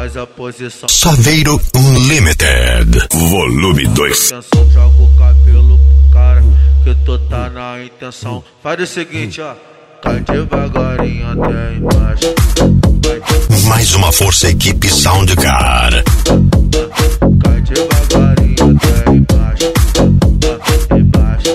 faz a posição. Saveiro Unlimited, volume 2. Joga o cabelo pro cara, que tu tá na intenção. Faz o seguinte, ó. Tá devagarinho até embaixo. Mais uma força equipe Soundcar. Cai devagarinho até embaixo. Embaixo.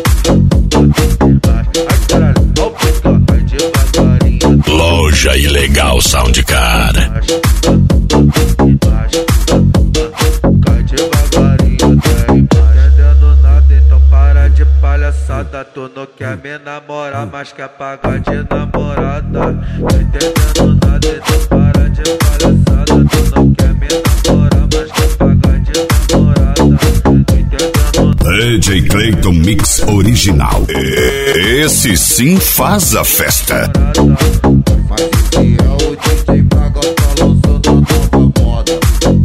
Ai caralho, ó o pica. Cai devagarinho. Loja Ilegal Soundcar. Embaixo. Cai devagarinho até embaixo. Entendendo nada, então para de palhaçada. Tu não quer me namorar, mas quer pagar de namorada. Tô entendendo nada, então para de palhaçada. Tu não quer me namorar, mas quer pagar de namorada. Tô entendendo nada. DJ Clayton Mix Original. Esse sim faz a festa. Mas esse é o DJ Braga, tá lançando a nova moda.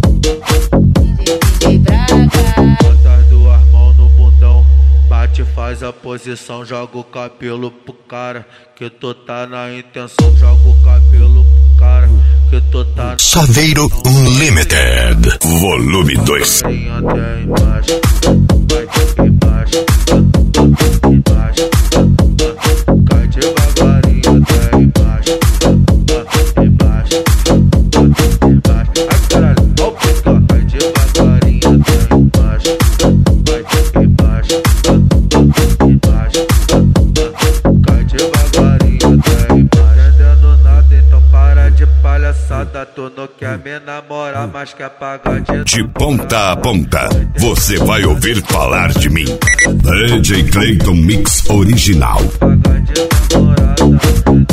DJ Braga. Bota as duas mãos no bundão, bate, faz a posição, joga o cabelo pro cara, que tu tá na intenção. Joga o cabelo pro cara, que tu tá na Saveiro Unlimited, volume 2. até embaixo, vai embaixo, embaixo, cai devagarinho até embaixo, embaixo, embaixo. Ai caralho, ó o pica, cai devagarinho até embaixo, vai embaixo, embaixo, cai devagarinho até embaixo. Entendendo nada, então para de palhaçada. Tu não quer me namorar, mas quer pagar De ponta a ponta, você vai ouvir falar de mim. DJ Clayton Mix Original. pagar de namorada.